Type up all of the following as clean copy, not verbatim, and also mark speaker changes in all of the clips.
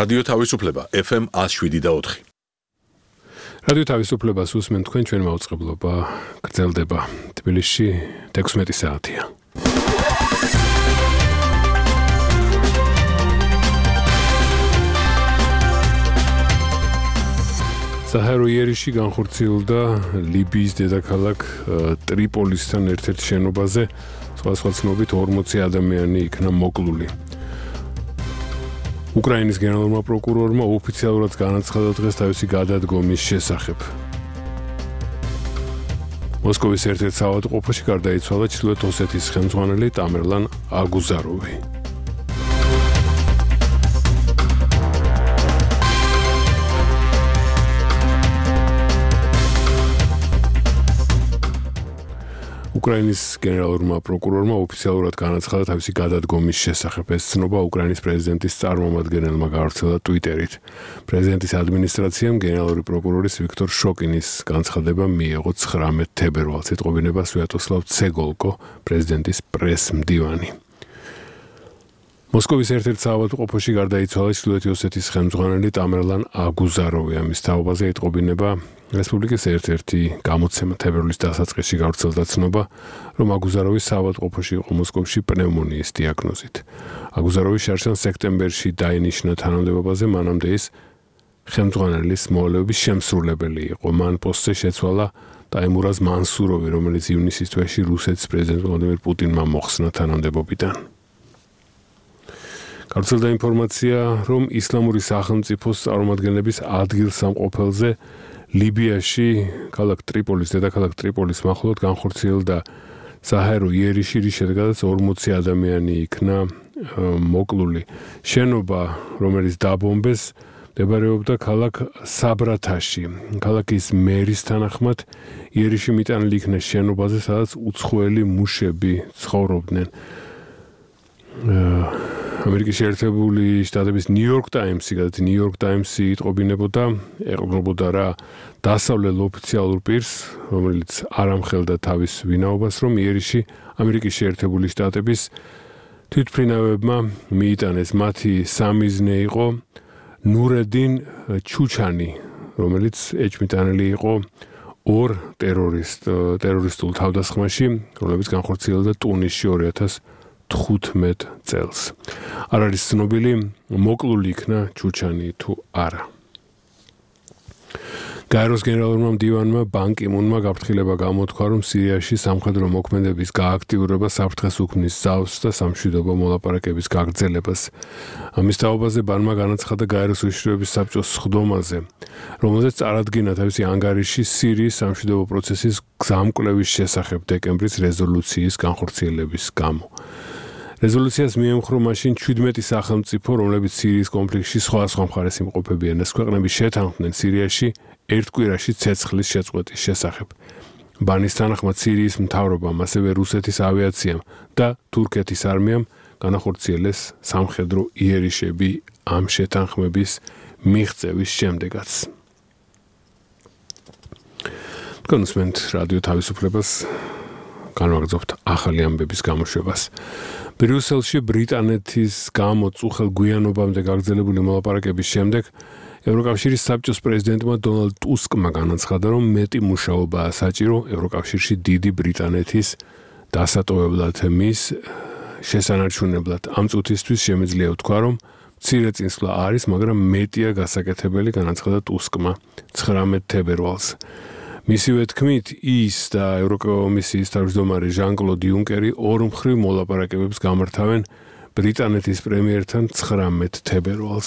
Speaker 1: რადიო თავისუფლება FM 107.4.
Speaker 2: რადიო თავისუფლებას უსმენთ თქვენ ჩვენ მაუწყებლობა გრძელდება თბილისში 16 საათია. საჰარო იერიში განხორციელდა ლიბიის დედაქალაქ ტრიპოლისთან ერთ-ერთ შენობაზე სხვადასხვა ცნობით 40 ადამიანი იქნა მოკლული. უკრაინის გენერალურმა პროკურორმა ოფიციალურად განაცხადა დღეს თავისი გადადგომის შესახებ. მოსკოვის ერთ-ერთ საავადმყოფოში გარდაიცვალა ჩრდილოეთ ოსეთის ხელმძღვანელი ტამერლან აგუზაროვი. უკრაინის გენერალურმა პროკურორმა ოფიციალურად განაცხადა თავისი გადადგომის შესახებ. ეს ცნობა უკრაინის პრეზიდენტის წარმომადგენელმა გავრცელა ტვიტერით. პრეზიდენტის ადმინისტრაციამ გენერალური პროკურორის ვიქტორ შოკინის განცხადება მიიღო 19 თებერვალს. ეტყობინება სვიატოსლავ ცეგოლკო, პრეზიდენტის პრეს-მდივანი. მოსკოვის ერთ-ერთ საავადმყოფოში გარდაიცვალა ჩრდილოეთ ოსეთის ხელმძღვანელი ტამერლან აგუზაროვი. ამის თაობაზე ეტყობინება რესპუბლიკის ერთ-ერთი გამოცემა თებერვლის დასაწყისში გავრცელდა ცნობა, რომ აგუზაროვის საავადმყოფოში იყო მოსკოვში პნევმონიის დიაგნოზით. აგუზაროვის შარშან სექტემბერში დაინიშნა თანამდებობაზე, მანამდე ის ხელმძღვანელის მოვალეობის შემსრულებელი იყო. მან პოსტზე შეცვალა ტაიმურაზ მანსუროვი, რომელიც ივნისის თვეში რუსეთის პრეზიდენტ ვლადიმირ პუტინმა მოხსნა თანამდებობიდან. გავრცელდა ინფორმაცია, რომ ისლამური სახელმწიფოს წარმომადგენლების ადგილსამყოფელზე ლიბიაში, ქალაქ ტრიპოლის, დედაქალაქ ტრიპოლის მახლობლად განხორციელდა საჰაერო იერიში, რის შედეგადაც 40 ადამიანი იქნა მოკლული. შენობა, რომელიც დაბომბეს, მდებარეობდა ქალაქ საბრათაში. ქალაქის მერის თანახმად, იერიში მიტანილი იქნა შენობაზე, სადაც უცხოელი მუშები ცხოვრობდნენ. ამერიკის შეერთებული შტატების ნიუ-იორკ ტაიმსი, გადადი ნიუ-იორკ ტაიმსი იტყობინებოდა, ეყრდნობოდა რა დასავლელ ოფიციალურ პირს, რომელიც არ ამხელდა თავის ვინაობას, რომ იერიში ამერიკის შეერთებული შტატების თვითმფრინავებმა მიიტანეს. მათი სამიზნე იყო ნურედინ ჩუჩანი, რომელიც ეჭვმიტანილი იყო ორ ტერორისტულ თავდასხმაში, რომლებიც განხორციელდა ტუნისში 2015 წელს. არ არის ცნობილი, მოკლული იქნა ჩუჩანი თუ არა. გაეროს გენერალურმა მდივანმა ბან კი მუნმა გაფრთხილება გამოთქვა, რომ სირიაში სამხედრო მოქმედების გააქტიურება საფრთხეს უქმნის ზავს და სამშვიდობო მოლაპარაკების გაგრძელებას. ამის თაობაზე ბანმა განაცხადა გაეროს უშიშროების საბჭოს სხდომაზე, რომელზეც წარადგინა თავისი ანგარიში სირიის სამშვიდობო პროცესის გზამკვლევის შესახებ დეკემბრის რეზოლუციის განხორციელების გამო. რეზოლუციას მიემხრო მაშინ 17 სახელმწიფო, რომლებიც სირიის კონფლიქტში სხვადასხვა მხარეს იმყოფებიან. ეს ქვეყნები შეთანხმდნენ სირიაში ერთ კვირაში ცეცხლის შეწყვეტის შესახებ. ბანის თანახმად სირიის მთავრობამ, ასევე რუსეთის ავიაციამ და თურქეთის არმიამ განახორციელეს სამხედრო იერიშები ამ შეთანხმების მიღწევის შემდეგაც. თქვენ უსმენთ რადიო თავისუფლებას, განვაგრძობთ ახალი ამბების გამოშვებას. ბრიუსელში ბრიტანეთის გამო წუხელ გვიანობამდე გაგრძელებული მოლაპარაკების შემდეგ ევროკავშირის საბჭოს პრეზიდენტმა დონალდ ტუსკმა განაცხადა, რომ მეტი მუშაობაა საჭირო ევროკავშირში დიდი ბრიტანეთის დასატოვებლად მის შესანარჩუნებლად. ამ წუთისთვის შემიძლია ვთქვა, რომ მცირე წინსვლა არის, მაგრამ მეტია გასაკეთებელი, განაცხადა ტუსკმა 19 თებერვალს. მისივე თქმით, ის და ევროკომისიის თავმჯდომარე ჟან-კლოდ იუნკერი ორმხრივ მოლაპარაკებებს გამართავენ ბრიტანეთის პრემიერთან 19 თებერვალს.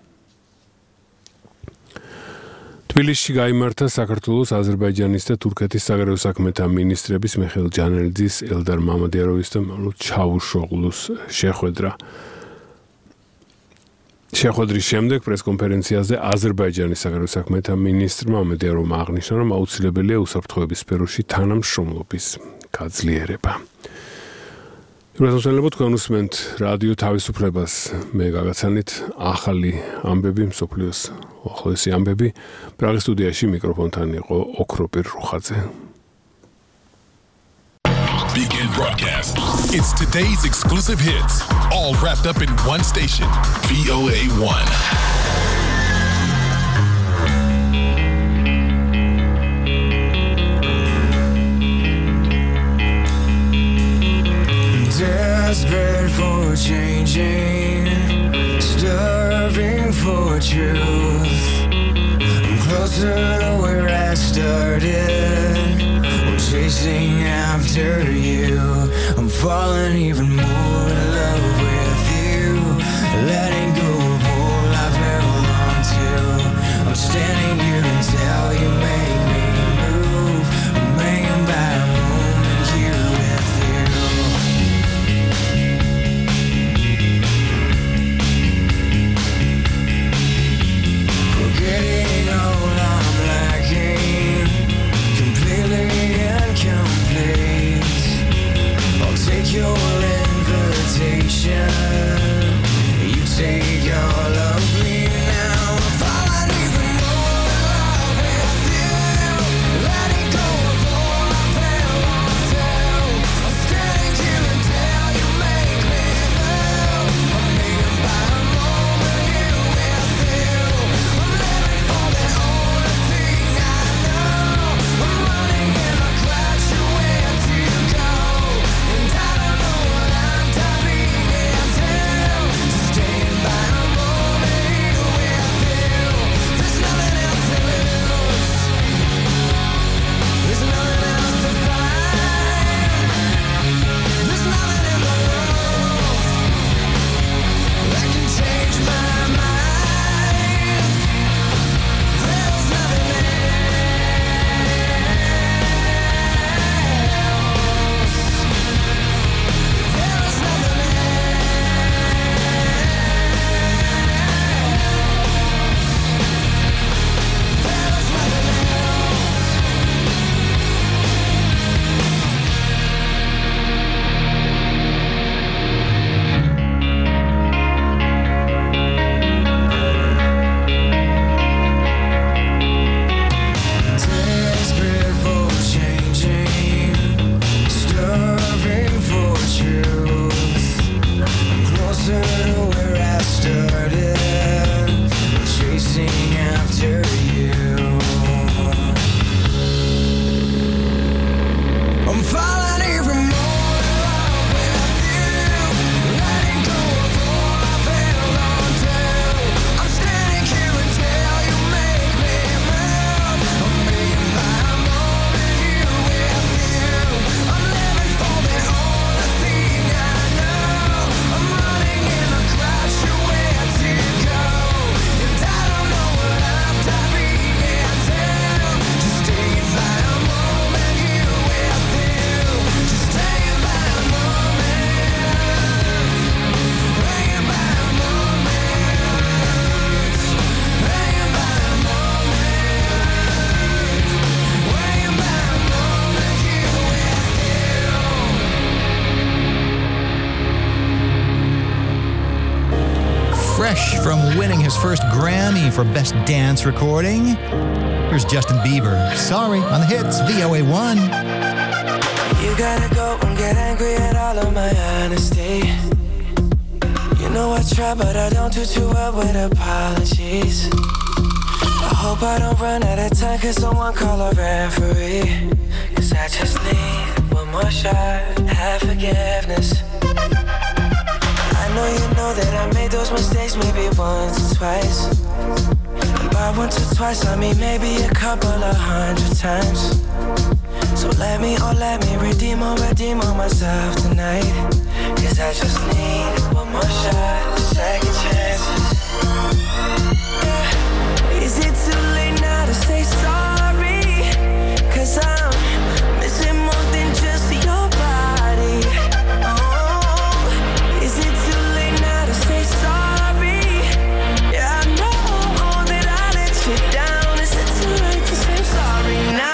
Speaker 2: თბილისში გაიმართა საქართველოს, აზერბაიჯანის და თურქეთის საგარეო საქმეთა მინისტრების მიხეილ ჯანელიძის, ელდარ მამადიაროვის და მამლუთ ჩავუშოღლუს შეხვედრა. შეხვედრის შემდეგ პრესკონფერენციაზე აზერბაიჯანის საგარეო საქმეთა მინისტრმა მამადიაროვმა აღნიშნა, რომ აუცილებელია უსაფრთხოების სფეროში თანამშრომლობის გაძლიერება. რასოსელებო თქვენ უსმენთ რადიო თავისუფლებას, მე გაგაცანით ახალი ამბები, მსოფლიოს უახლოესი ამბები. პრაღის სტუდიაში მიკროფონთან იყო ოქროპირ რუხაძე.
Speaker 3: Begin broadcast. It's today's exclusive hits, all wrapped up in one station, VOA1.
Speaker 4: Desperate for changing, starving for truth. I'm closer to where I started. I'm chasing after you. I'm falling even more in love with you. Letting go of all I've held on to. I'm standing here until you make me move. I'm hanging by a moment here with you. Forgetting all I'm lacking, completely incomplete. I'll take your invitation, you take all of me now. I'm falling even more in love with you, letting go of all I've held on to. I'm standing here until you make me move. I'm hanging by a moment here with you. I'm living for the only thing I know. I'm running in a cloud, where to go, and I don't know what I'm diving into. Just staying by a moment here with you. There's nothing else to lose. There's nothing else to find. There's nothing in the world that can change my mind. There's nothing desperate for changing, starving for truth. I'm closer to where I started, chasing after you. I'm falling even more in love with you, letting go of all I've held on to. I'm standing here until you make me move. I'm being by a moment here with you. I'm living for the only thing I know. I'm running in a crowd, where to go, and I don't know what I'm diving into. Just staying by a moment here with you. Just staying by a moment, hanging by a moment, hanging by a moment, hanging by a moment here with you.
Speaker 5: Fresh from winning his first Grammy for Best Dance Recording, here's Justin Bieber. Sorry, on the hits, VOA1.
Speaker 4: You gotta go and get angry at all of my honesty. You know I try, but I don't do too well with apologies. I hope I don't run out of time, cause someone call a referee. Cause I just need one more shot, have forgiveness. I know you know that I made those mistakes maybe once or twice. And by once or twice I mean maybe a couple of 100 times. So let me redeem on myself tonight. Cause I just need one more shot, second chances. Yeah. Is it too late now to say sorry? Cause I'm missing more than just your body. Oh, is it too late now to say sorry? Yeah, I know that I let you down. Is it too late to say sorry now?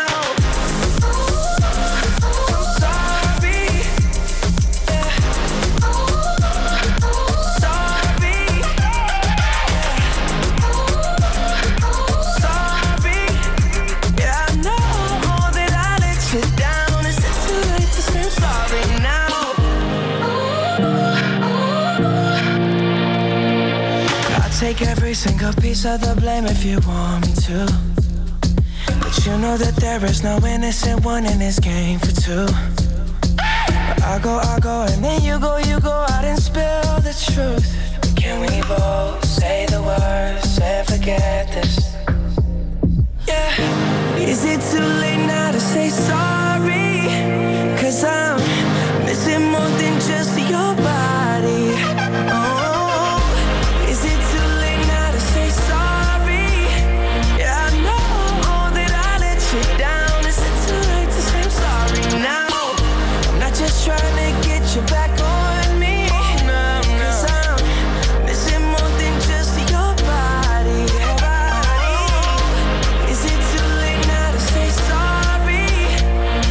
Speaker 4: take every single piece of the blame if you want me to. But you know that there is no innocent one in this game for two. But I go, and then you go out and spill the truth. Can we both say the words and forget this? Yeah. Is it too late now to say sorry? 'Cause I'm missing more than just your body. Oh, is it too late now to say sorry? Yeah, I know that I let you down. Is it too late to say I'm sorry now? I'm not just trying to get you back on me. No, 'cause I'm missing more than just your body. Is it too late now to say sorry?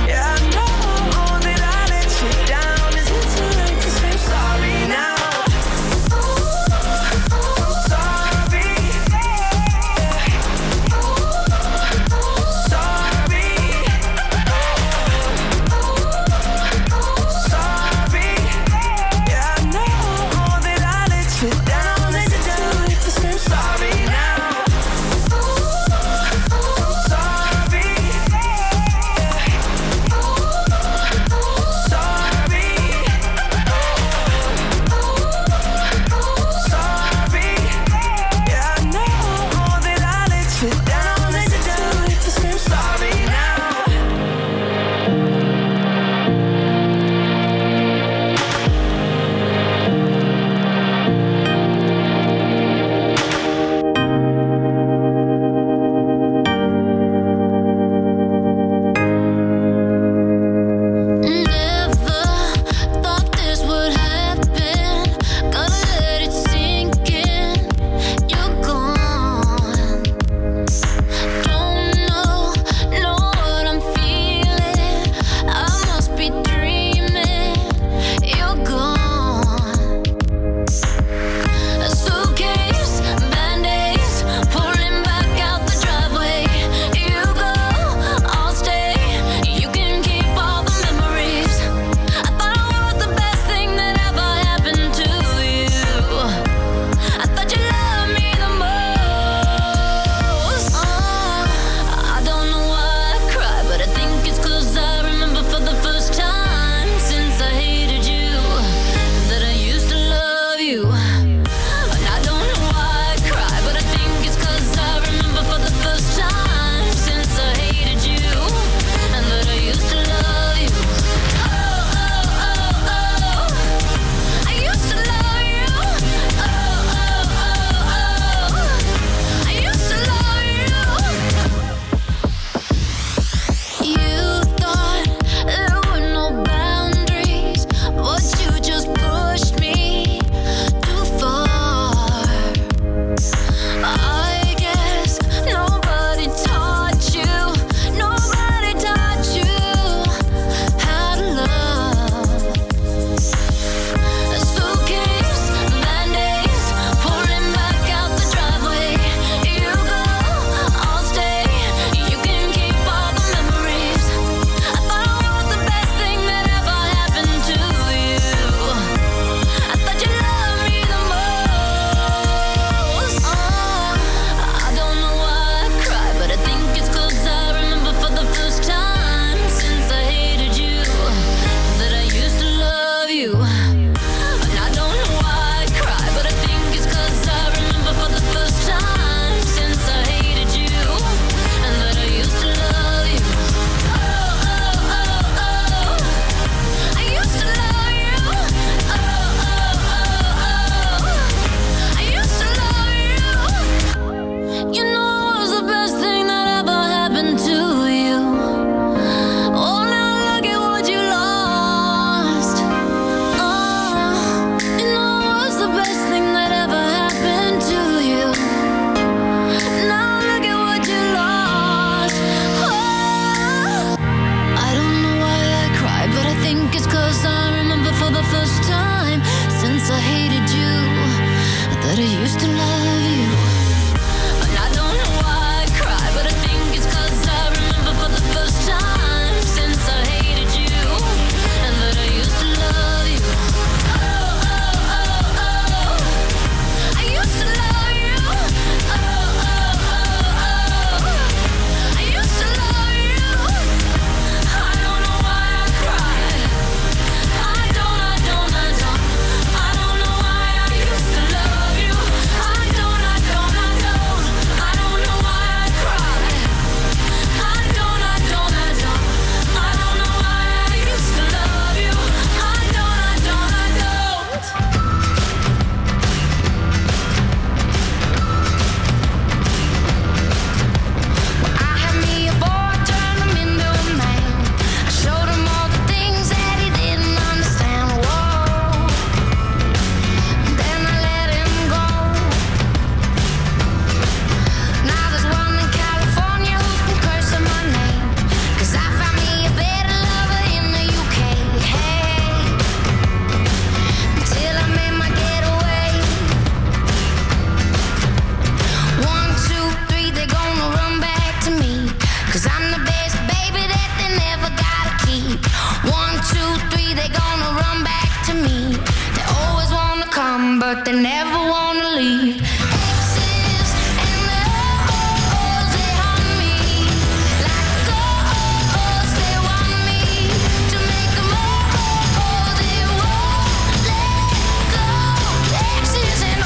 Speaker 6: 1, 2, 3, they're gonna run back to me. They always wanna come, but they never wanna leave. Exes and the oh-ohs, they haunt me like ghosts. They want me to make them oh-oh. They won't let go. Exes and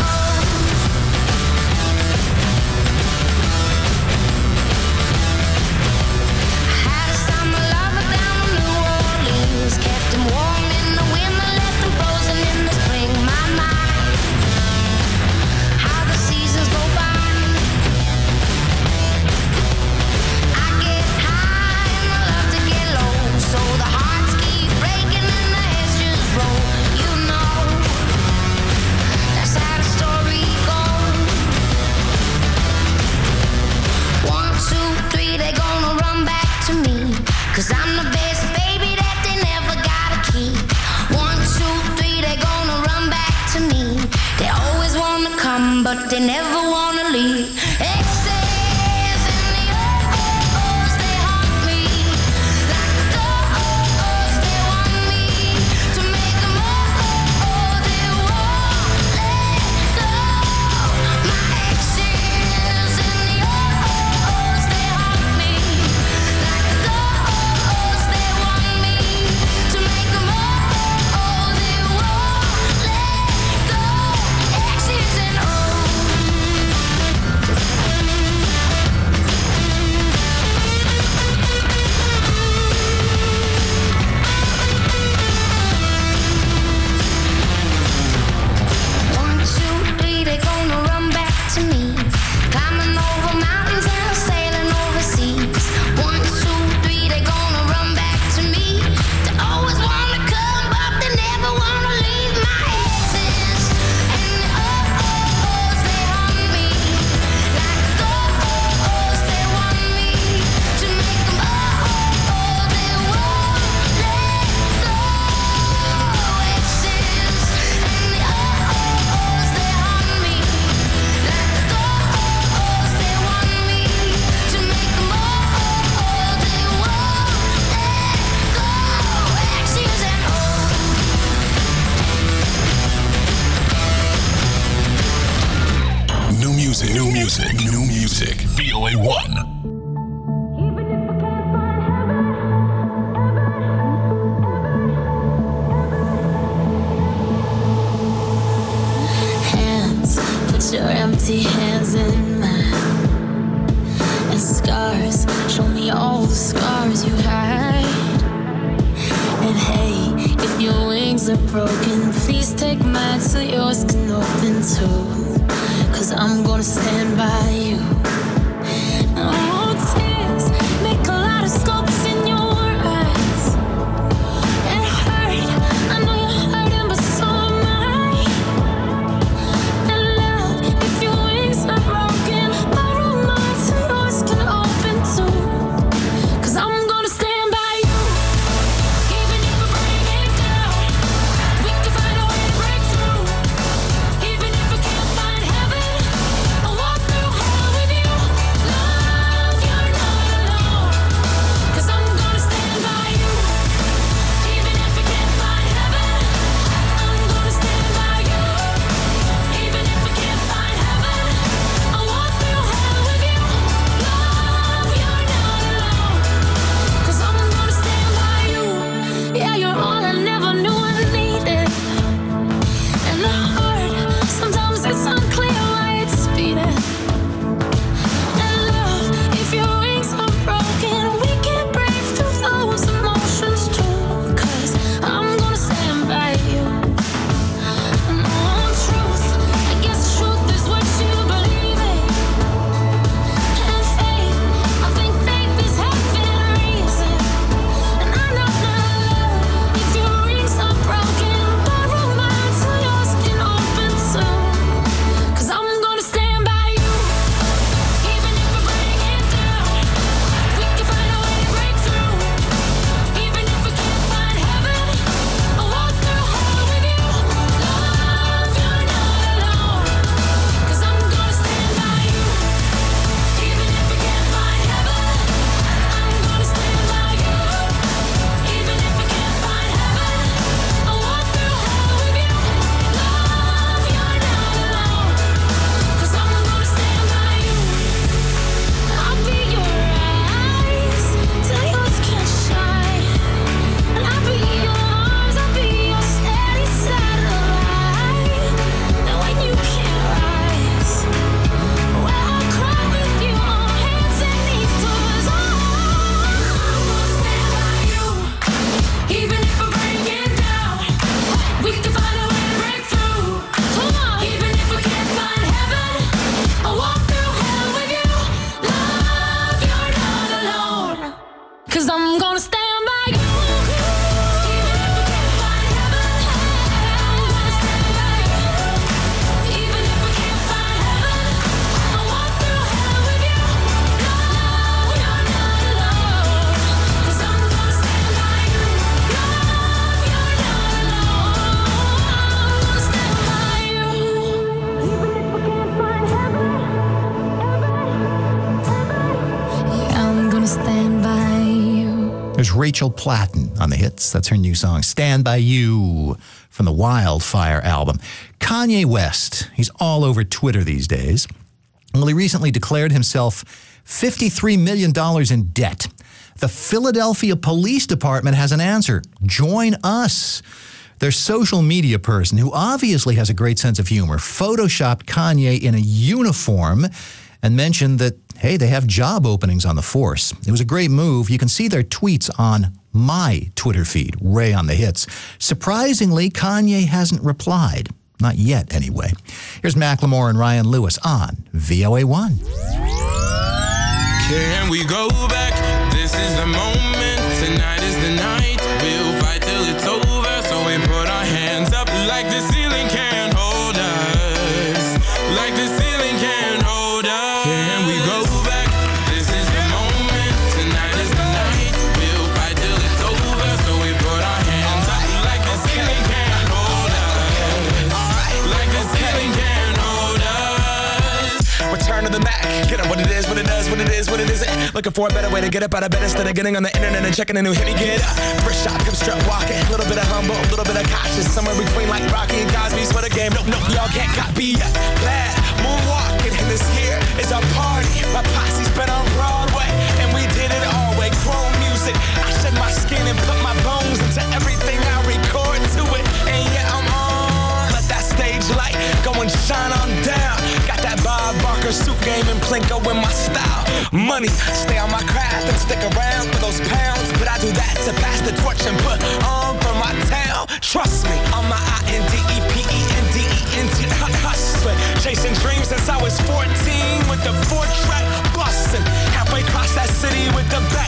Speaker 6: kept them warm in the winter, left them frozen in the spring. My mind, how the seasons go by. I get high and I love to get low, so the hearts keep breaking and the heads just roll. You know, that's how the story goes. 1, 2, 3, they're gonna run back to me, 'cause I'm the best baby that they never gotta keep. 1, 2, 3, they're gonna run back to me. They always wanna come, but they never wanna leave. Exes and the oh-ohs, they haunt me like ghosts. They want me to make them oh-oh. They won't let go. My exes and the oh-ohs, they haunt me like ghosts. They want me to make them oh-oh. They won't let go. Exes and
Speaker 3: New music. VOA1.
Speaker 7: Your empty hands in mine, and scars, show me all the scars you hide. And hey, if your wings are broken, please take mine so yours can open too, 'cause I'm gonna stand by you. Oh, tears make a lot of scopes in your eyes. It hurt, I know you're hurting, but so am I. And love, if your wings are broken, borrow mine so yours can open too, 'cause I'm gonna stand by you. Even if we bring it down, we can find a way to break through. Even if we can't find heaven, I'll walk through hell with you.
Speaker 5: Rachel Platten on the hits. That's her new song, Stand By You, from the Wildfire album. Kanye West, he's all over Twitter these days. Well, he recently declared himself $53 million in debt. The Philadelphia Police Department has an answer. Join us. Their social media person, who obviously has a great sense of humor, photoshopped Kanye in a uniform and mentioned that, hey, they have job openings on the force. It was a great move. You can see their tweets on my Twitter feed, Ray on the Hits. Surprisingly, Kanye hasn't replied. Not yet, anyway. Here's Macklemore and Ryan Lewis on VOA1.
Speaker 8: Can we go back? This is the moment. Tonight is the night. We'll fight till it's over. So we put our hands up like the ceiling can't hold us. Like the ceiling can't hold us. Can we go back? This is the moment. Tonight is the night. We'll fight till it's over. So we put our hands up like the ceiling can't hold us. Like the ceiling can't hold us.
Speaker 9: Return to the Mac. Get up what it is, what it does, what it is, what it isn't. Looking for a better way to get up out of bed instead of getting on the internet and checking a new hit. Me get up, first shot, hip strut walking. A little bit of humble, a little bit of cautious. Somewhere between like Rocky and Cosby's for the game. Nope, y'all can't copy yet. Bad moonwalking, and this here is our party. My posse's been on Broadway, and we did it all way. Chrome music, I shed my skin and put my bones into everything I record to it. And yeah, I'm on. Let that stage light go and shine on down. Got that Bob Barker suit game and Plinko in my style. Money, stay on my craft and stick around for those pounds. But I do that to pass the torch and put on for my town. Trust me, on my INDEPENDENT hustling. Chasing dreams since I was 14 with the 4-track bustin'. Halfway across that city with the back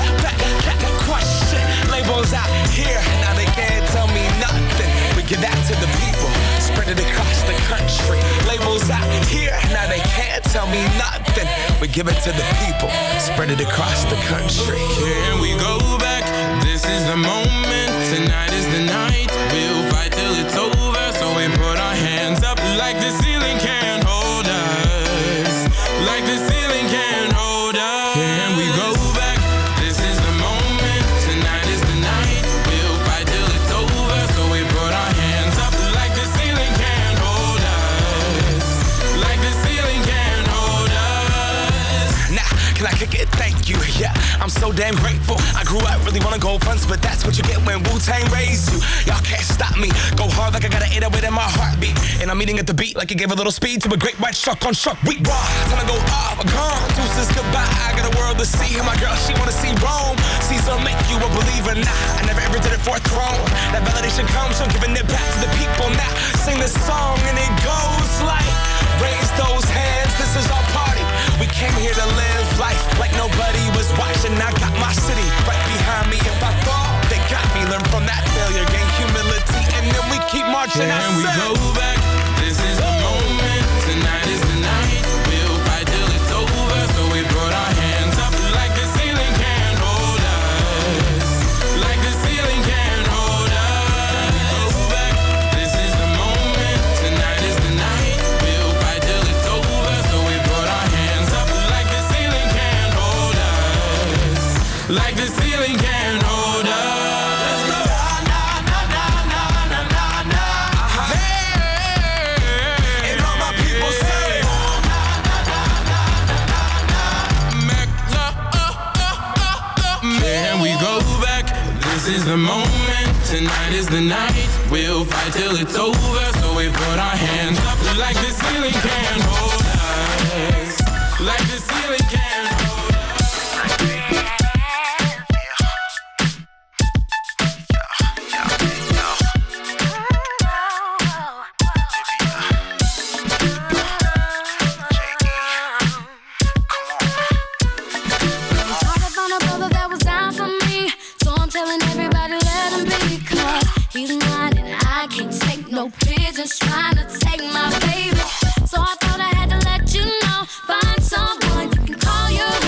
Speaker 9: question. Labels out here, now they can't tell me nothing. We give that to the people, spread it across the country. Labels out here, now they can't tell me nothing. We give it to the people, spread it across the country.
Speaker 8: Can we go back? This is the moment. Tonight is the night. We'll fight till it's over. So we put our hands up like the ceiling can't hold us. Like the ceiling can't hold us. Can we go back? This is the moment. Tonight is the night. We'll fight till it's over. So we put our hands up like the ceiling can't hold us. Like the ceiling can't hold us.
Speaker 9: Nah, can I kick it? Thank you, yeah. I'm so damn grateful. I grew up really wanna go fronts, but that's what you get when Wu-Tang raised you. Y'all can't stop me. Go hard like I got an 808 in my heartbeat. And I'm eating at the beat like it gave a little speed to a great white shark on shark. We raw. Time to go off, gone. Deuces goodbye. I got a world to see. And my girl, she wanna see Rome. Caesar make you a believer. Nah, I never ever did it for a throne. That validation comes from giving it back to the people. Now sing this song and it goes like, raise those hands. This is our party. We came here to live life like nobody was watching. I got my city right behind me. If I fall, they got me. Learn from that failure, gain humility, and then we keep marching.
Speaker 8: Can we go back? This is the moment. Tonight is the night. We'll fight till it's over. So we put our hands up like the ceiling can't hold us. Like the ceiling can't hold us. Go back. This is the moment. Tonight is the night. We'll fight till it's over. So we put our hands up like the ceiling can't hold us. Like the ceiling can't hold us. This is the moment, tonight is the night. We'll fight till it's over. So we put our hands up like the ceiling can't hold us. Like the ceiling can't hold us.
Speaker 7: No pigeons trying to take my baby. So I thought I had to let you know. Find someone you can call your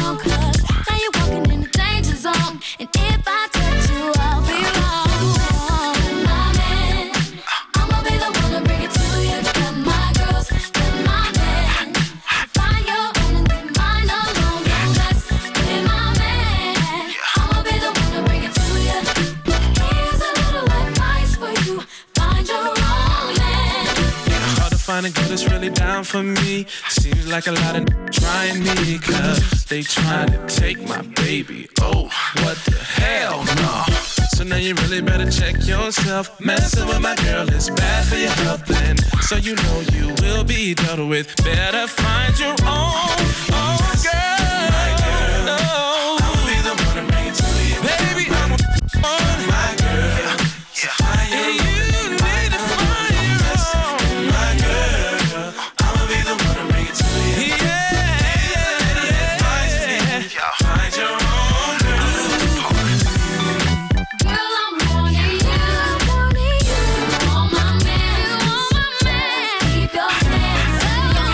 Speaker 10: find a girl that's really down for me. Seems like a lot of trying me, cause they trying to take my baby. Oh, what the hell, no. So now you really better check yourself. Messing with my girl is bad for your health, and so you know you will be dealt with. Better find your own girl. My girl, no. I'll be the one to bring it to you. Baby, I'm on my girl. So find your own. You need to find your own. My girl, I'll be the one to bring it to you. Yeah. Find your own girl.
Speaker 7: Girl, I'm wanting you. You want my man. Keep your hands on your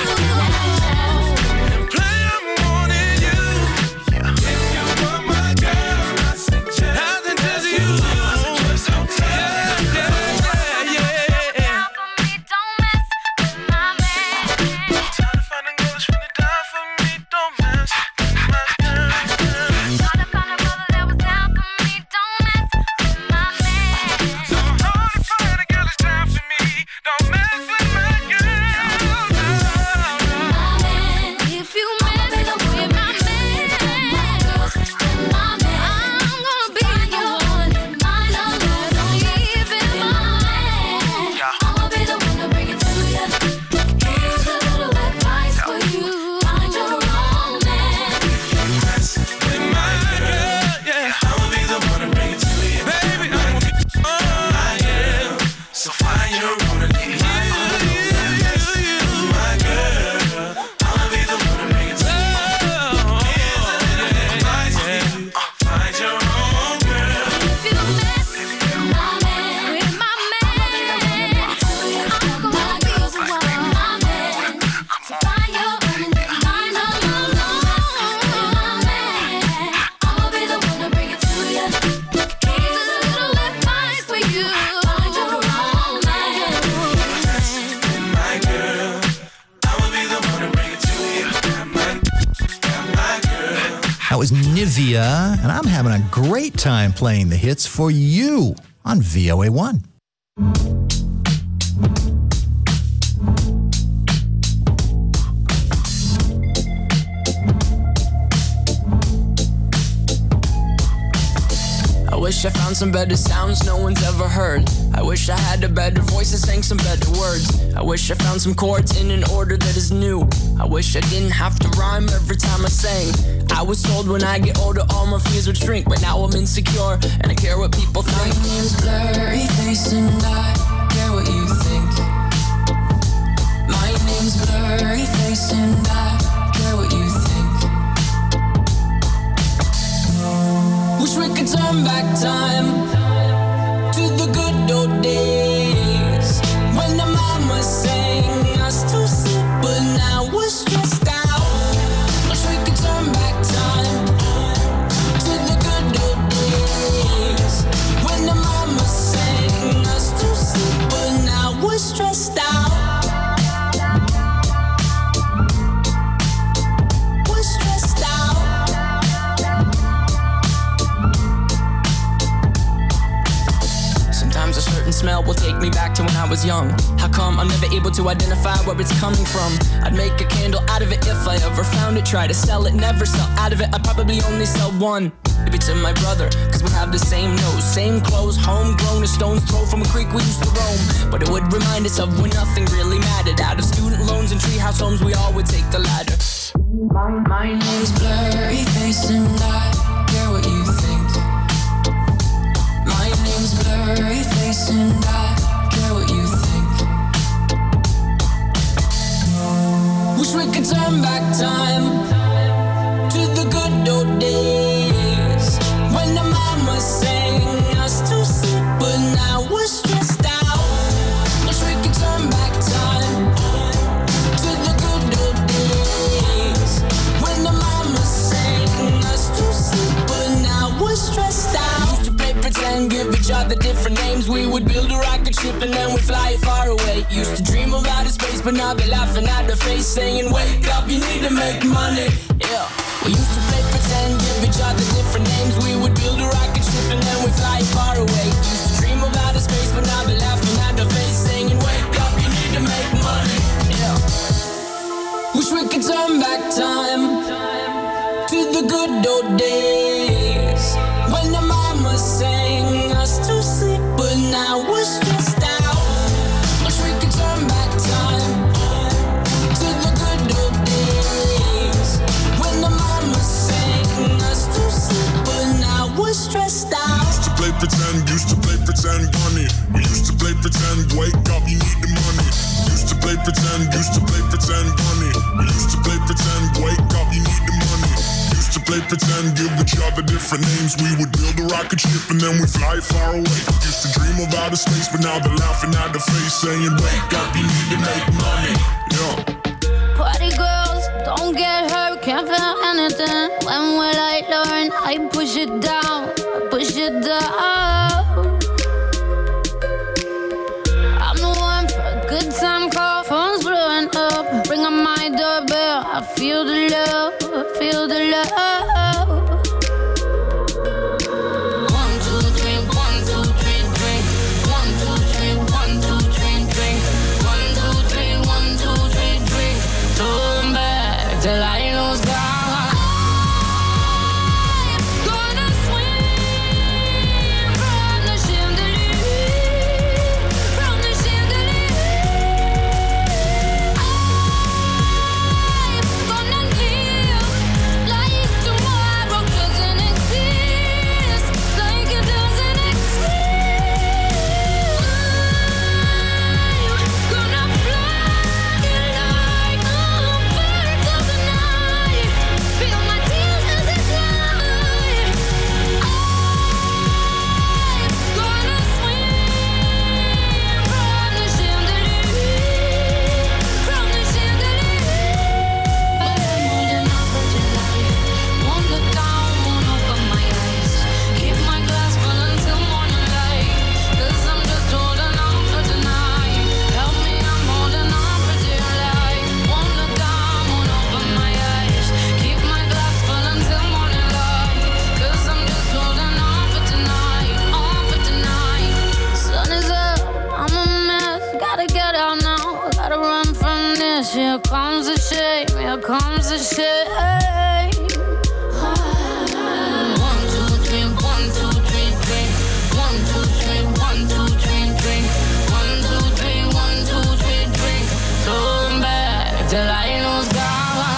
Speaker 7: tail.
Speaker 10: Play, I'm wanting you. If you want my girl, I suggest you. Yeah.
Speaker 7: For me, don't mess with my man.
Speaker 10: Trying to find a girl that's really down for me. Don't mess with my girl.
Speaker 7: Trying to find a brother that was down for me. Don't mess with my man.
Speaker 10: Trying to find a girl that's down for me. Don't mess with my girl.
Speaker 7: My man, if you mess with my man, I'm gonna be the one. My love, don't leave it, my man. I'ma be the one to bring it to you. Here's a little advice for you. Find your own man.
Speaker 10: With my girl, yeah. I'ma be the one to bring it to you. Baby, I'ma be my girl. So find your own and leave my girl. I'ma be the one to bring it to you. Here's a little advice for you. Find your own girl.
Speaker 7: If you mess with my man, I'm gonna be the one. My man, so find your own and leave mine alone. My man, I'ma be the one to bring it to you. Here's a little advice for you. Find your own man.
Speaker 10: My girl. I'ma be the one to bring it to you. My girl.
Speaker 5: That was Nivea, and I'm having a great time playing the hits for you on VOA1.
Speaker 11: I wish I found some better sounds no one's ever heard. I wish I had a better voice that sang some better words. I wish I found some chords in an order that is new. I wish I didn't have to rhyme every time I sang. I was told when I get older all my fears would shrink, but now I'm insecure and I care what people think.
Speaker 4: My name's Blurry Face and I care what you think. My name's Blurry Face and I care what you think.
Speaker 11: Wish we could turn back time to the good old days when the mama sang us to sleep, but now we're stressed out. Wish we could turn back time to the good old days when the mama sang us to sleep, but now we're stressed out. We're stressed out. Sometimes a certain smell will take me back to when I was young. How come I'm never able to identify where it's coming from? I'd make a candle out of it if I ever found it. Try to sell it, never sell out of it. I'd probably only sell one. Maybe to my brother, cause we have the same nose, same clothes, homegrown, a stone's throw from a creek we used to roam. But it would remind us of when nothing really mattered. Out of student loans and treehouse homes, we all would take the ladder.
Speaker 4: My name's Blurry Face and I care what you think. My name's Blurry Face and I care what you think.
Speaker 11: Wish we could turn back time to the good old days when the mama sang us to sleep, but now we're stressed out. Wish we could turn back time to the good old days when the mama sang us to sleep, but now we're stressed out. Used to play pretend, give each other different names. We would build a rocket ship and then we'd fly it far away. Used to dream of outer space, but now they're laughing at the face, saying, wake up, you need to make money. Yeah. We used to play pretend, give each other different names. We would build a rocket ship and then we'd fly it far away. Used to dream of outer space, but now they're laughing at the face, saying, wake up, you need to make money.
Speaker 12: pretend, used to play pretend, bunny. We used to play pretend, wake up, you need the money. Used to play pretend, used to play pretend, bunny. We used to play pretend, wake up, you need the money. Used to play pretend, give each other different names. We would build a rocket ship and then we fly far away. Used to dream of outer space, but now they're laughing at the face, saying, wake up, you need to make money. Yeah.
Speaker 7: Party girls, don't get hurt, can't feel anything. When will I learn? I push it down, push it down. I'm the one for a good time call, phone's blowing up. Ring on my doorbell, I feel the love, I feel the love. 1, 2, 3, 1, 2, 3, drink. 1, 2, 3, 1, 2, 3, drink. 1, 2, 3, 1, 2, 3, drink. Turn back till I lose God. Here comes the shame, here comes the shame. 1, 2, 3, 1, 2, 3, drink. 1, 2, 3, 1, 2, 3, drink. 1, 2, 3, 1, 2, 3, drink. Turn back till I lose God.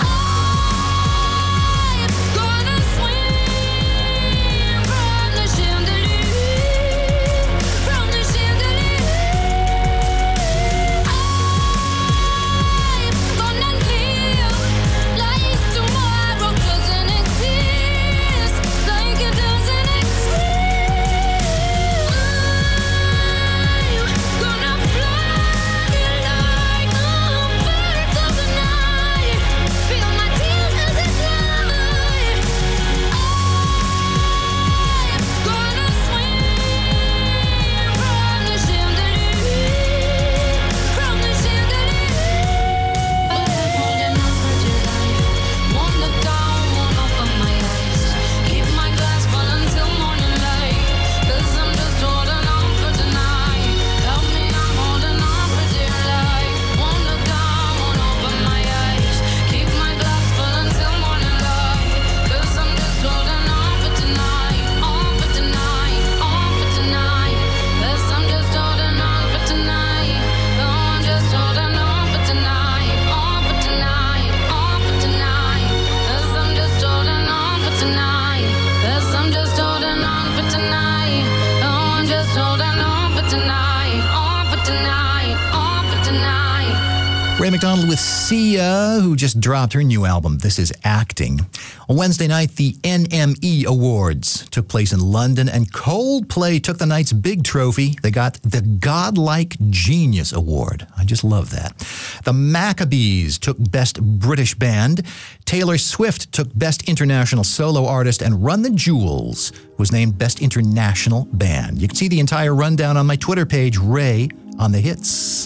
Speaker 7: Ray McDonald with Sia, who just dropped her new album, This Is Acting. On Wednesday night, the NME Awards took place in London, and Coldplay took the night's big trophy. They got the Godlike Genius Award. I just love that. The Maccabees took Best British Band. Taylor Swift took Best International Solo Artist, and Run the Jewels was named Best International Band. You can see the entire rundown on my Twitter page, Ray on the Hits.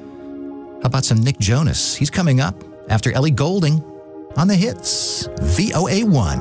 Speaker 7: How about some Nick Jonas? He's coming up after Ellie Goulding on the Hits, VOA1.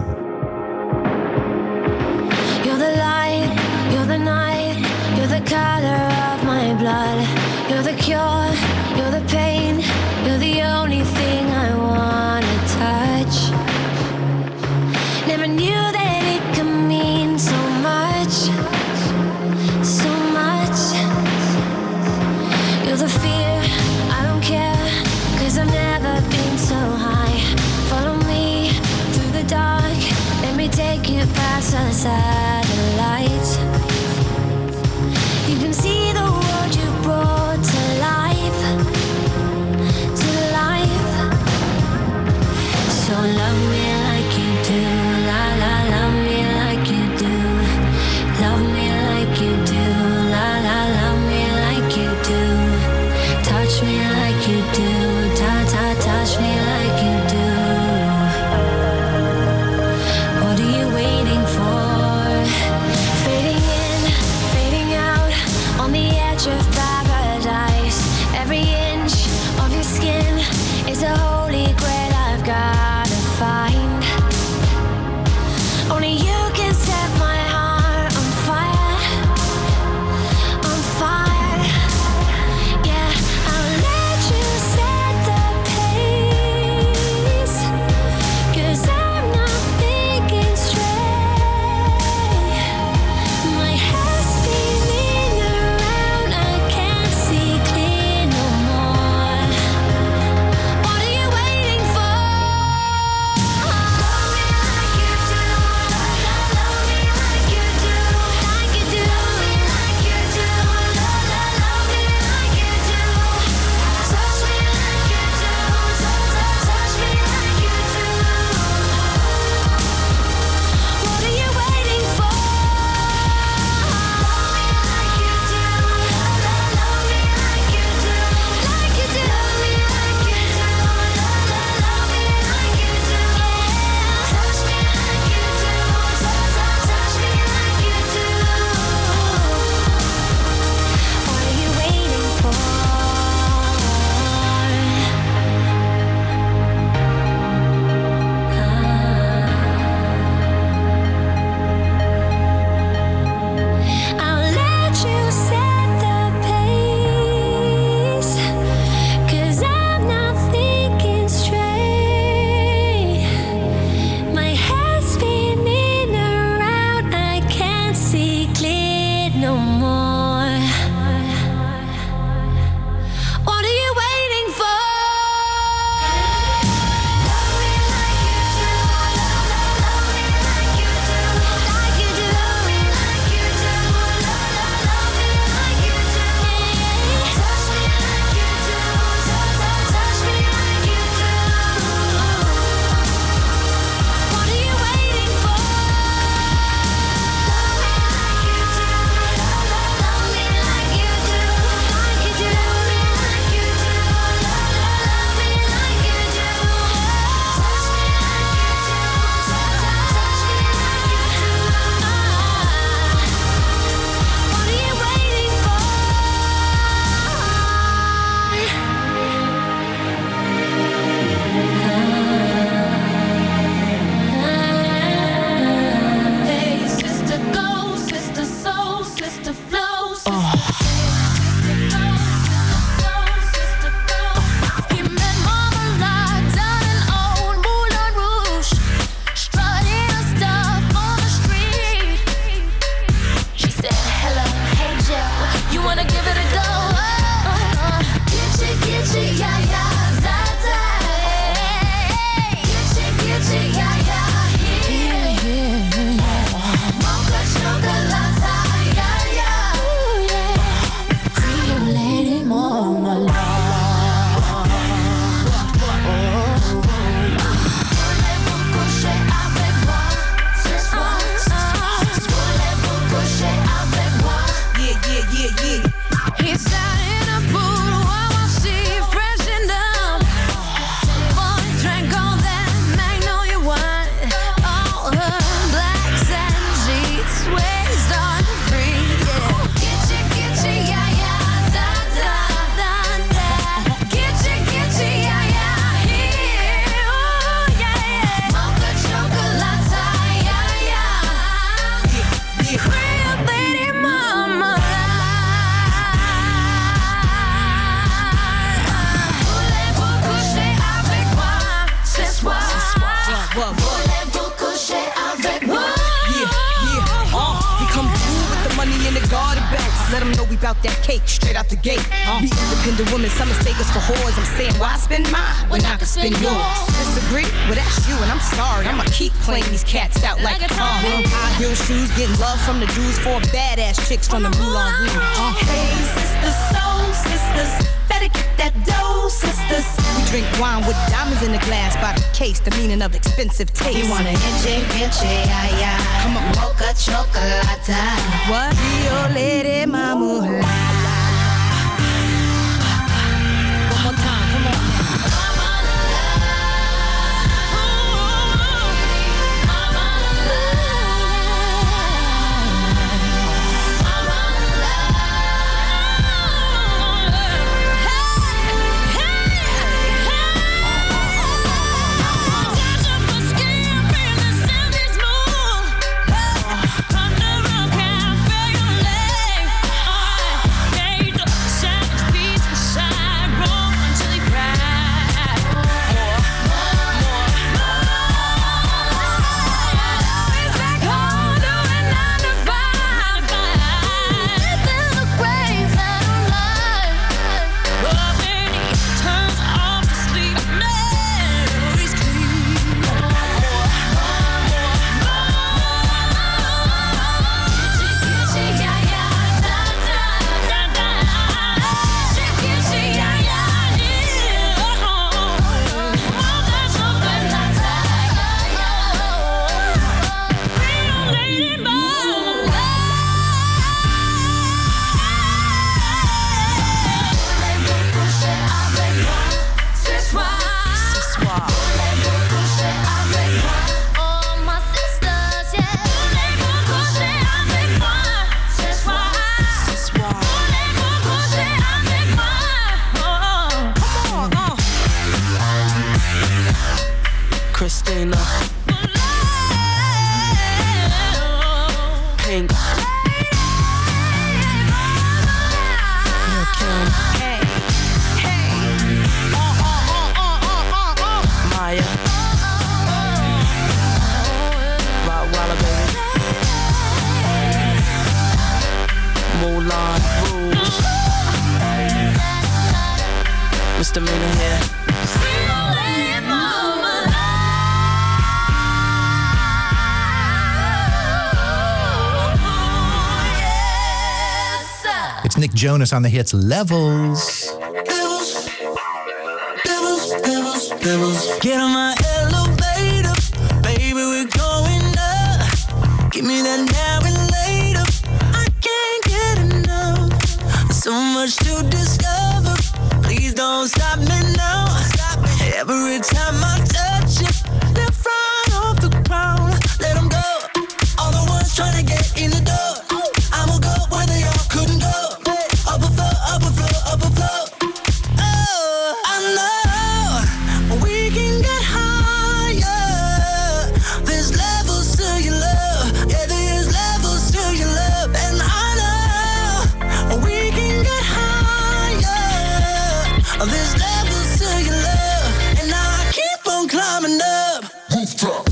Speaker 13: You're the light, you're the night, you're the color of my blood. You're the cure, you're the pain, you're the only thing I wanna touch. Never knew that it could mean so much, so much. You're the fear, I don't care, 'cause I've never been so high. Follow me through the dark, let me take you past the satellites.
Speaker 14: Let them know we bout that cake straight out the gate. Be independent women, some mistake us for whores. I'm saying, why spend mine when I can spend yours? Disagree? Well, that's you, and I'm sorry. I'ma keep playing these cats out like a car. High heel shoes, getting love from the dudes, 4 badass chicks from the Moulin Rouge.
Speaker 15: Hey, sisters, soul sisters, better get that dough, sisters.
Speaker 14: We drink wine with diamonds in the glass by the case, the meaning of expensive taste.
Speaker 15: You want an inche, ay, ay.
Speaker 14: Come on,
Speaker 15: mocha chocolate.
Speaker 14: What? Rio Lady Mama. One more time, come on.
Speaker 10: Christina Pink Maya Rottweiler baby Moulin Rouge Misdemeanor here
Speaker 5: It's Nick Jonas on the hits Levels.
Speaker 11: Levels. Get on my elevator, baby, we're going up. Give me that now and later. I can't get enough. So much to discover. Please don't stop me now. Every time I touch it, they're flying off the ground. Let them go. All the ones trying to get in the door. I'ma go where they all couldn't go. Up a floor, up a floor, up a floor. Oh, I know we can get higher. There's levels to your love. Yeah, there's levels to your love. And I know we can get higher. There's levels to your love. And I keep on climbing up. Rooftop.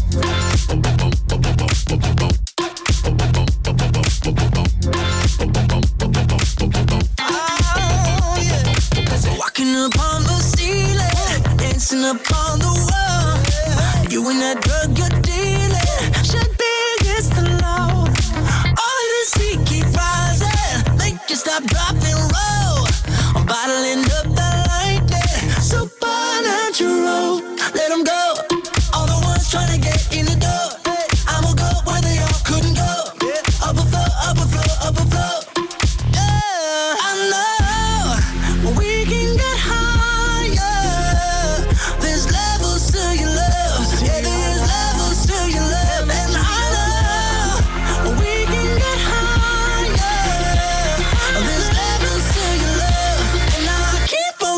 Speaker 11: Walking upon the ceiling, dancing upon the wall. You and that drug you're dealing should be against the law. All this heat keep rising, make you stop, drop, and roll. I'm bottling up the lightning, supernatural. Let them go, all the ones trying to get in the door. I'ma go where they all couldn't go. Up a floor, up a floor, up a floor. Yeah, I know we can get higher. There's levels to your love. Yeah, there's levels to your love. And I know we can get higher. There's levels to your love. And I keep on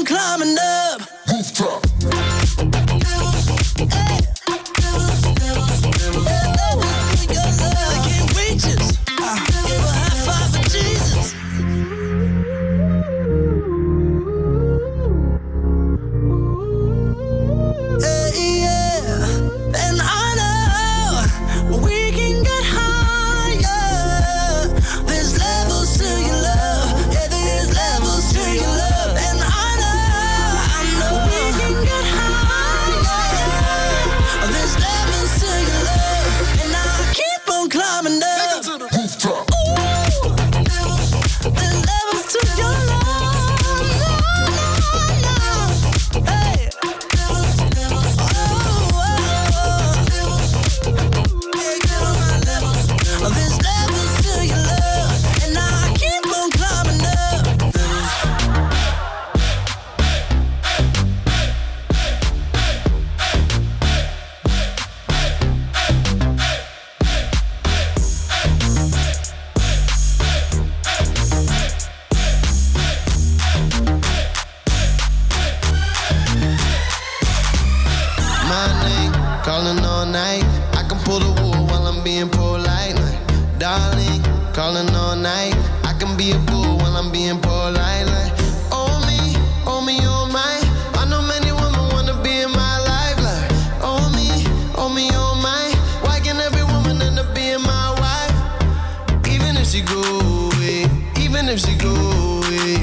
Speaker 16: calling all night. I can be a fool while I'm being polite. Like, oh me, oh my. I know many women wanna be in my life. Like, oh me, oh my. Why can every woman end up being my wife? Even if she go away, even if she go away,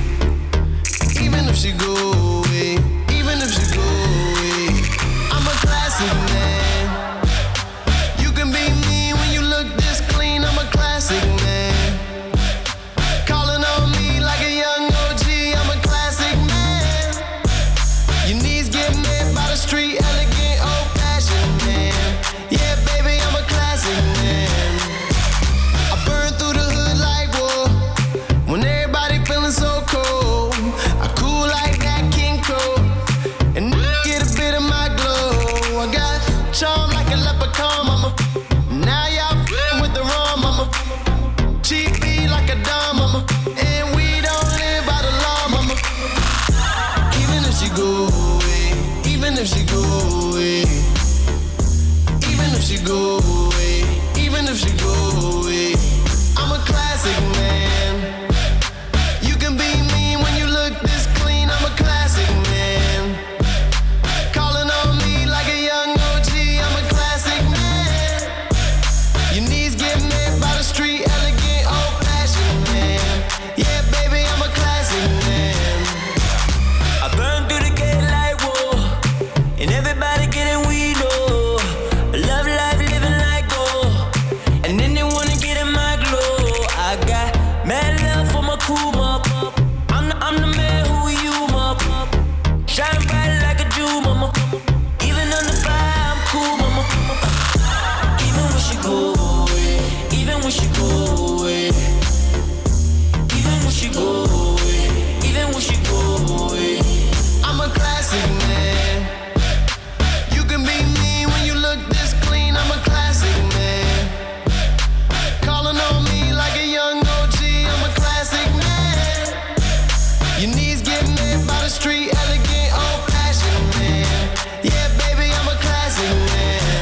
Speaker 16: even if she go away, even if she go away. I'm a classic man. You can be me when you look this clean. I'm a classic man. Calling on me like a young OG. I'm a classic man. Your knees get made by the street, elegant, old-fashioned man. Yeah, baby, I'm a classic man. I burn through the hood like war. When everybody feeling so cold, I cool like that King Cole. And get a bit of my glow. I got charm like a leprechaun. I'm a now y'all with the rum. I'm a cheap beat like a dime. I'm a and we don't live by the law. I'm a even if she go away, even if she go away, even if she go away, even if she go away. I'm a classic man. You can be mean when you look this clean. I'm a classic man. Calling on me like a young OG. I'm a classic man. Your knees get made by the street, elegant, old-fashioned man. Yeah, baby, I'm a classic man.
Speaker 4: I burn through the gate like war, and everybody getting weed, oh. I love life, living like gold, and then they wanna get in my glow. I got mad love for my crew, mop. I'm the man who you, mop. Shine bright like a Jew, mama. Even under fire, I'm cool, mama. Even when she go away, even when she go away, even when she go away, even when she go away.
Speaker 16: I'm a classic man. You can be me when you look this clean. I'm a classic man. Calling on me like a young OG. I'm a classic man. Your knees get made by the street, elegant, old-fashioned man. Yeah, baby, I'm a classic man.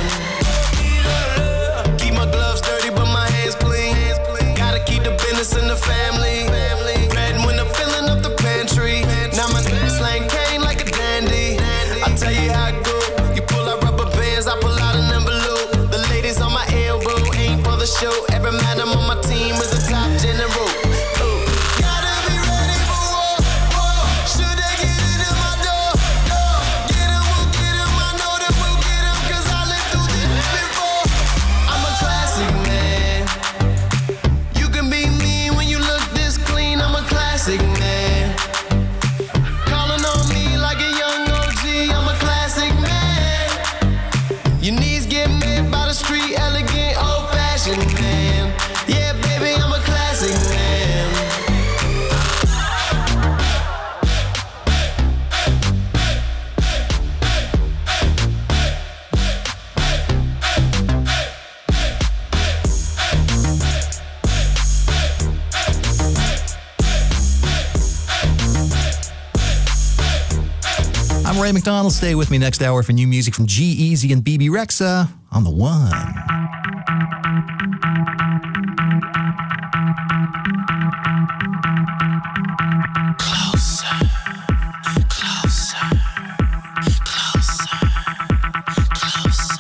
Speaker 16: Keep my gloves dirty, but my hands clean. Gotta keep the business in the family. Red when I'm filling up the pantry. Now my slang cane like a dandy. I tell you how it go. You pull out rubber bands, I pull out an envelope. The ladies on my elbow ain't for the show. Every madam on my team is a top general. Oh. Gotta be ready for war, war. Should they get it in my door, door? Get 'em, we'll get 'em. I know that we'll get 'em, 'cause I lived through this before. I'm a classic man. You can be me when you look this clean. I'm a classic man. Calling on me like a young OG. I'm a classic man. Your knees get made by the street, elegant, old-fashioned man. Yeah, baby, I'm a classic man.
Speaker 5: I'm Ray McDonald. Stay with me next hour for new music from G-Eazy and BB Rexa on the One.
Speaker 11: Closer, closer, closer, closer.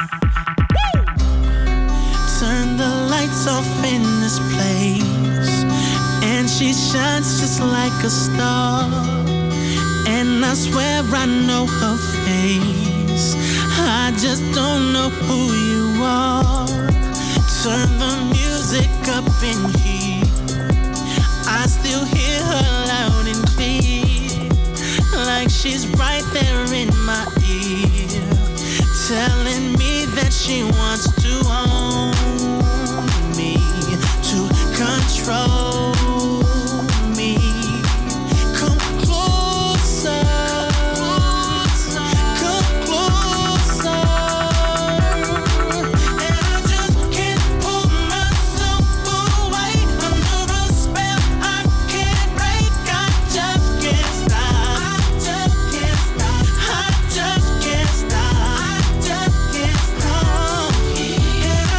Speaker 11: Turn the lights off in this place, and she shines just like a star. And I swear I know her face, I just don't know who you are. Turn the music up in here, I still hear her loud and clear, like she's right there in my ear, telling me that she wants to own me, to control me. Come closer, come closer, and I just can't pull myself away under a spell I can't break. I just can't stop. I just can't stop. I just can't stop. I just can't stop. And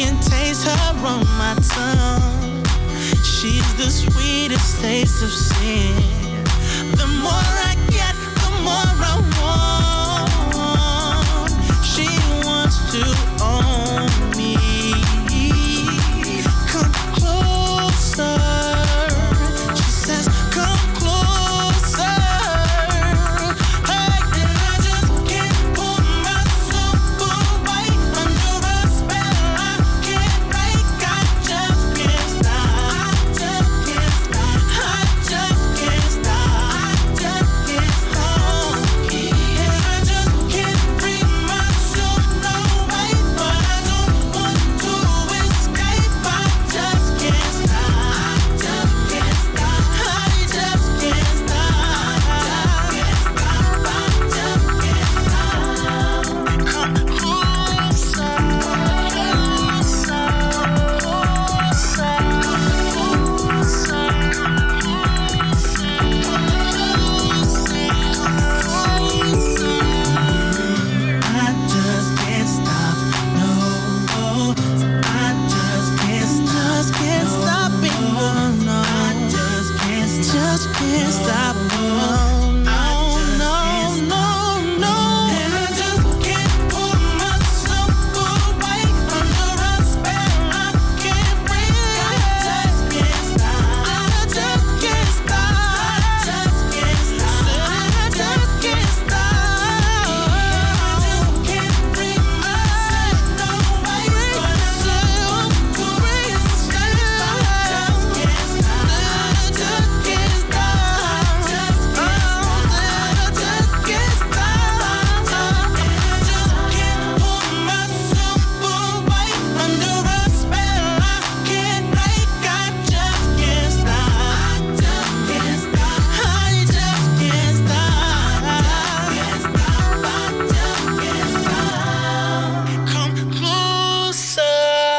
Speaker 17: can taste her on my tongue. She's the sweetest taste of sin. The more I get, the more I want. She wants to own me. Come closer. She says, come closer. Hey, and I just can't pull myself away under a spell I can't break. I just can't stop. I just can't stop. I just can't stop. I just can't stop. And I just can't free myself no way, but I don't want to escape. I just can't stop. I just can't stop. I just can't stop. I just can't stop. Come closer, I just can't stop, no. I just can't stop it, no. I just can't stop, no, no. And I just can't pull myself away under a spell I can't break. I just can't stop. I just can't stop. I just can't stop. I just can't stop. I just can't free myself no way, but I just want to escape. I just can't stop. I just can't stop. I just can't stop. And I just can't pull myself away under a spell I can't break. I just can't stop. I just can't stop. I just can't stop. I just can't stop. Come closer.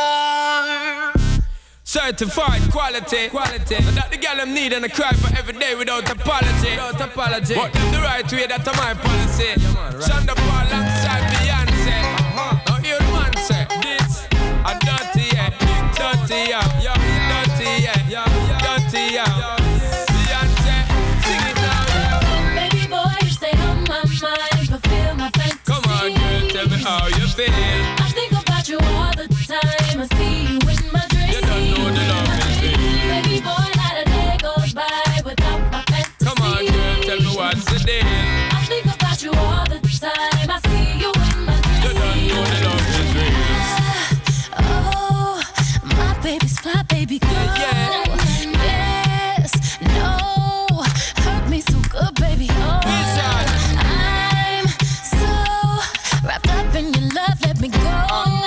Speaker 8: Certified quality. That the girl them need and I cry for every day without apology. But them the right way, that's my policy. Shonda Paul alongside Beyonce. Now hear the man say, this a dirty yeah, dirty yeah, dirty yeah, dirty yeah. Beyonce, sing it now.
Speaker 7: Baby boy, you stay on my mind, fulfill my fantasy.
Speaker 8: Come on, girl, tell me how you feel.
Speaker 7: I think about you all the time. I see you in my dreams.
Speaker 8: You don't know the love is real.
Speaker 7: Baby boy, not a day goes by without my fantasy.
Speaker 8: Come on, girl, tell me what's the deal.
Speaker 7: I think about you all the time. I see you in my dreams.
Speaker 8: You don't know the love is real.
Speaker 7: Oh, my baby's fly, baby girl. Yes, no, hurt me so good, baby. Oh, I'm so wrapped up in your love. Let me go.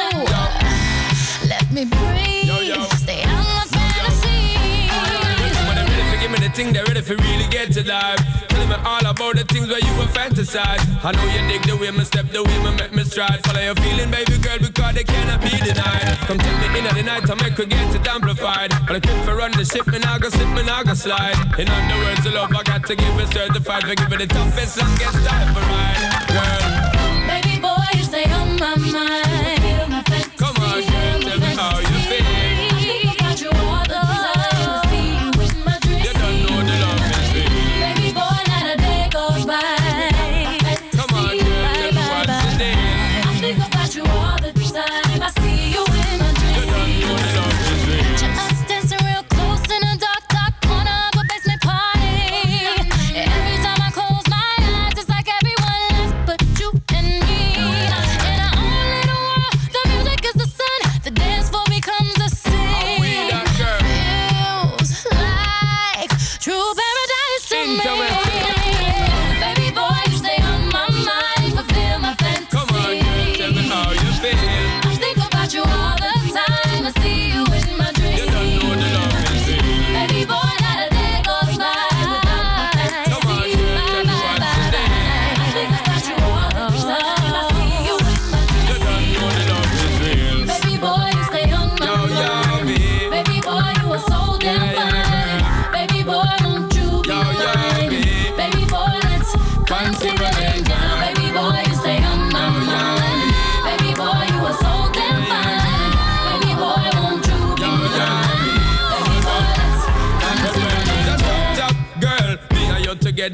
Speaker 7: Let me breathe. Stay out my fantasy.
Speaker 8: When they're ready for give me the thing, they're ready for really get to life. Telling me all about the things where you were fantasize. I know you dig the way me step, the way me make me stride. Follow your feeling, baby girl, because they cannot be denied. Come take me in at the night to make her get it amplified. But I keep for run the ship, me now go slip, me now go slide. In other words, the love I got to give it certified. For giving the toughest, longest time for ride. Girl,
Speaker 7: Baby boy, you stay on my mind. Feel my fantasy.
Speaker 8: come on, girl, tell me how you feel.
Speaker 7: I think about you all the time. I see you in my dreams.
Speaker 8: You don't know the love is real.
Speaker 7: Baby boy, not a day goes by.
Speaker 8: Come on, girl, tell me what's the deal.
Speaker 7: I think about you all the time. I see you in my dreams.
Speaker 8: You don't know the love is real.
Speaker 7: Just dancing real close in a dark corner of a basement party. Every time I close my eyes, it's like everyone left but you and me. And I only know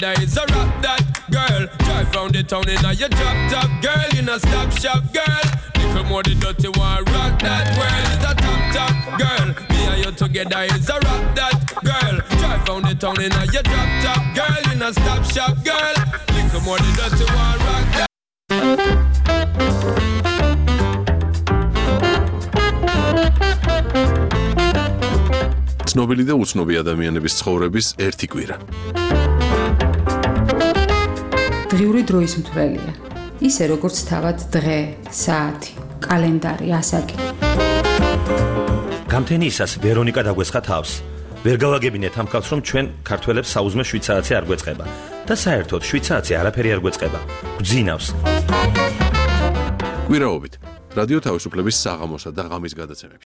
Speaker 8: together is a rock that girl. Drive round the town in a your drop top girl. You know stop shop girl. Little more the dirty one rock that world is a top top girl. Me and you together is a rock that girl. Drive round the town in a your drop top girl. You know stop shop girl. Little more the dirty one rock that.
Speaker 1: ცნობილი და უცნობი ადამიანების ცხოვრების ერთი კვირა.
Speaker 18: დღიური დროის მთვრელია. ისე როგორც თავად დღე, საათი, კალენდარი, ასაკი.
Speaker 19: გამთენიისას ვერონიკა დაგვესხა თავს. ვერ გავაგებინეთ ამ კაცს, რომ ჩვენ ქართველებს საუზმე 7 საათი არ გვეწყება და საერთოდ 7 საათი არაფერი არ გვეწყება. გვძინავს.
Speaker 1: კვირაობით რადიო თავისუფლების საღამოსა და ღამის გადაცემებში